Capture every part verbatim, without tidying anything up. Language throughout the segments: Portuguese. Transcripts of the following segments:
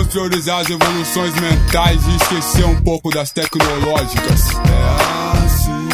priorizar as evoluções mentais e esquecer um pouco das tecnológicas. É assim.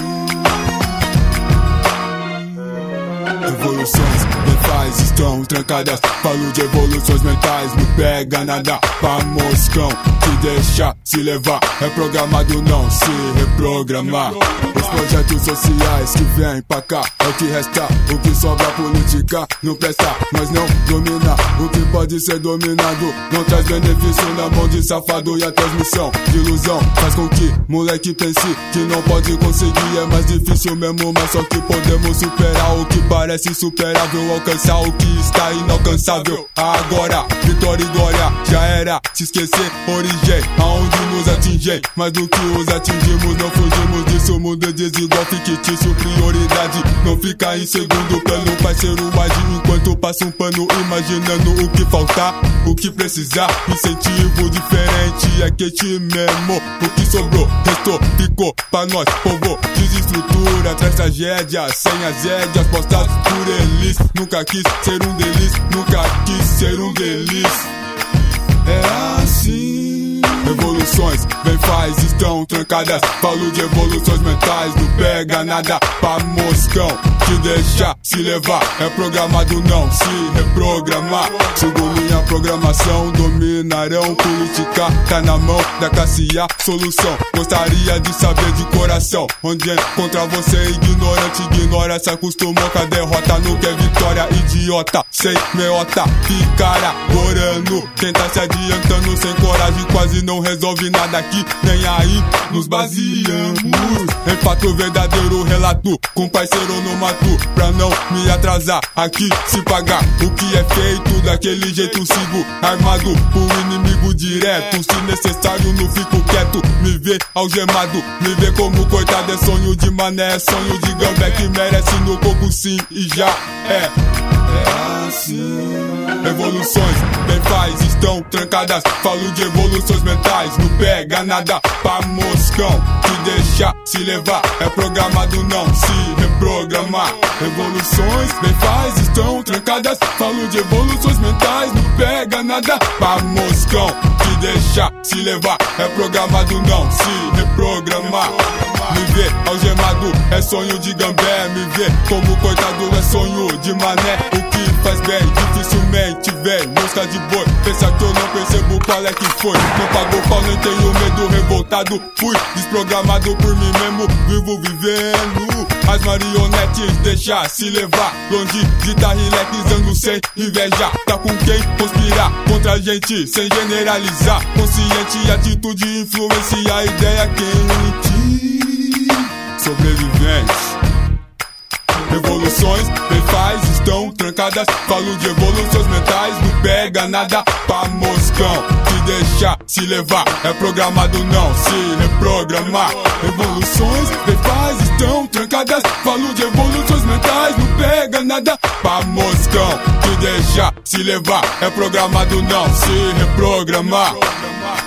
Evoluções mentais estão trancadas. Falo de evoluções mentais, não pega nada pra moscão. Te deixa se levar, é programado não se reprogramar. Os projetos sociais que vêm pra cá é o que resta, o que sobra política não presta. Nós não domina o que pode ser dominado, não traz benefício na mão de safado. E a transmissão de ilusão faz com que moleque pense que não pode conseguir. É mais difícil mesmo, mas só que podemos superar o que parece insuperável, alcançar o que está inalcançável. Agora, vitória e glória já era, se esquecer origem, aonde nos atingem. Mais do que os atingimos, não fugimos disso. O mundo é desigual, fictício, prioridade não fica em segundo plano. Parceiro age enquanto passa um pano, imaginando o que faltar, o que precisar. Incentivo diferente é que te mesmo. O que sobrou, restou, ficou pra nós, povo. Desestrutura, traz tragédia, sem as rédeas postadas por eles. Nunca quis ser um deles, nunca quis ser um deles. É assim. Evoluções, bem faz, estão trancadas. Falo de evoluções mentais, não pega nada pra moscão. Te deixa se levar, é programado não se reprogramar. Sigo minha programação, dominarão política, tá na mão da classe A, solução. Gostaria de saber de coração onde encontra você, ignorante. Ignora, se acostumou com a derrota, não quer vitória, idiota. Sem meota, ficará orando. Tenta se adiantando sem coragem, quase não resolve nada aqui, nem aí nos baseamos em fato verdadeiro, relato com parceiro no mato, pra não me atrasar aqui, se pagar o que é feito daquele jeito. Sigo armado pro inimigo direto, se necessário não fico quieto. Me vê algemado, me vê como coitado, é sonho de mané, é sonho de gambé que merece no coco sim e já é. É assim. Evoluções, bem faz, estão trancadas. Falo de evoluções mentais, não pega nada pra moscão. Te deixa se levar, é programado não se reprogramar. Evoluções, bem faz, estão trancadas. Falo de evoluções mentais, não pega nada pra moscão. Te deixa se levar, é programado não se reprogramar. Me vê algemado, é sonho de gambé. Me vê como coitado, é sonho de mané. O que faz bem, dificilmente vem. Mosca de boi, pensa que eu não percebo qual é que foi. Não pagou pau, nem tenho medo, revoltado. Fui desprogramado por mim mesmo, vivo vivendo. As marionetes deixa se levar, longe de tá relaxando sem inveja. Tá com quem conspirar contra a gente, sem generalizar. Consciente, atitude influencia a ideia quente. Sobreviventes. Evoluções, bem faz, estão trancadas. Falo de evoluções mentais, não pega nada pra moscão. Te deixa se levar, é programado não se reprogramar. Evoluções, bem faz, estão trancadas. Falo de evoluções mentais, não pega nada pra moscão. Te deixa se levar, é programado não se reprogramar.